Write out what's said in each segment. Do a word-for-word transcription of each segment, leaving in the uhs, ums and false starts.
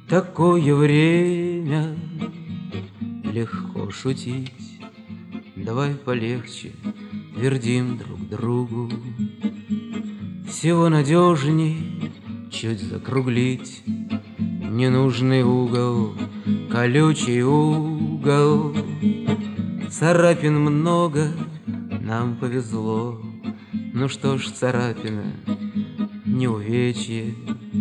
Такое время легко шутить. Давай полегче, твердим друг другу. Всего надежней чуть закруглить ненужный угол, колючий угол. Царапин много, нам повезло. Ну что ж, царапина, не увечье.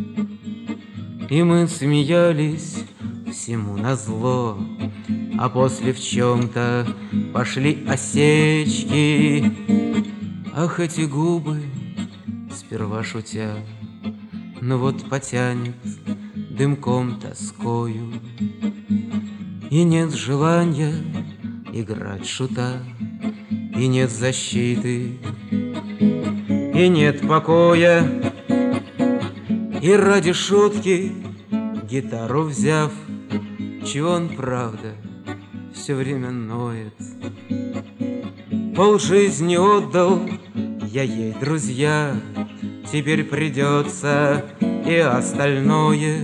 И мы смеялись всему назло, а после в чем-то пошли осечки. Ах, эти губы, сперва шутя, ну вот потянет дымком тоскою. И нет желания играть шута, и нет защиты, и нет покоя. И ради шутки гитару взяв, чего он, правда, все время ноет. Полжизни отдал я ей, друзья, теперь придется и остальное.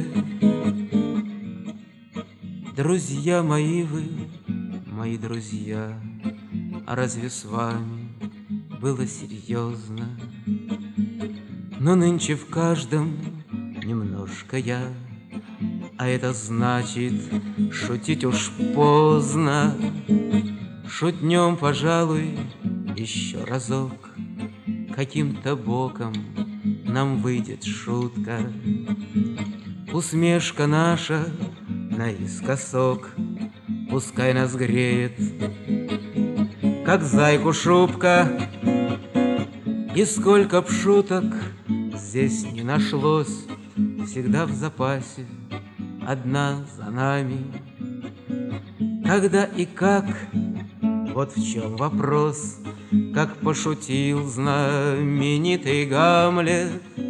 Друзья мои вы, мои друзья, а разве с вами было серьезно? Но нынче в каждом немножко я, а это значит, шутить уж поздно. Шутнем, пожалуй, еще разок, каким-то боком нам выйдет шутка. Усмешка наша наискосок пускай нас греет, как зайку шубка. И сколько б шуток здесь не нашлось, всегда в запасе одна за нами. Когда и как, вот в чем вопрос, как пошутил знаменитый Гамлет.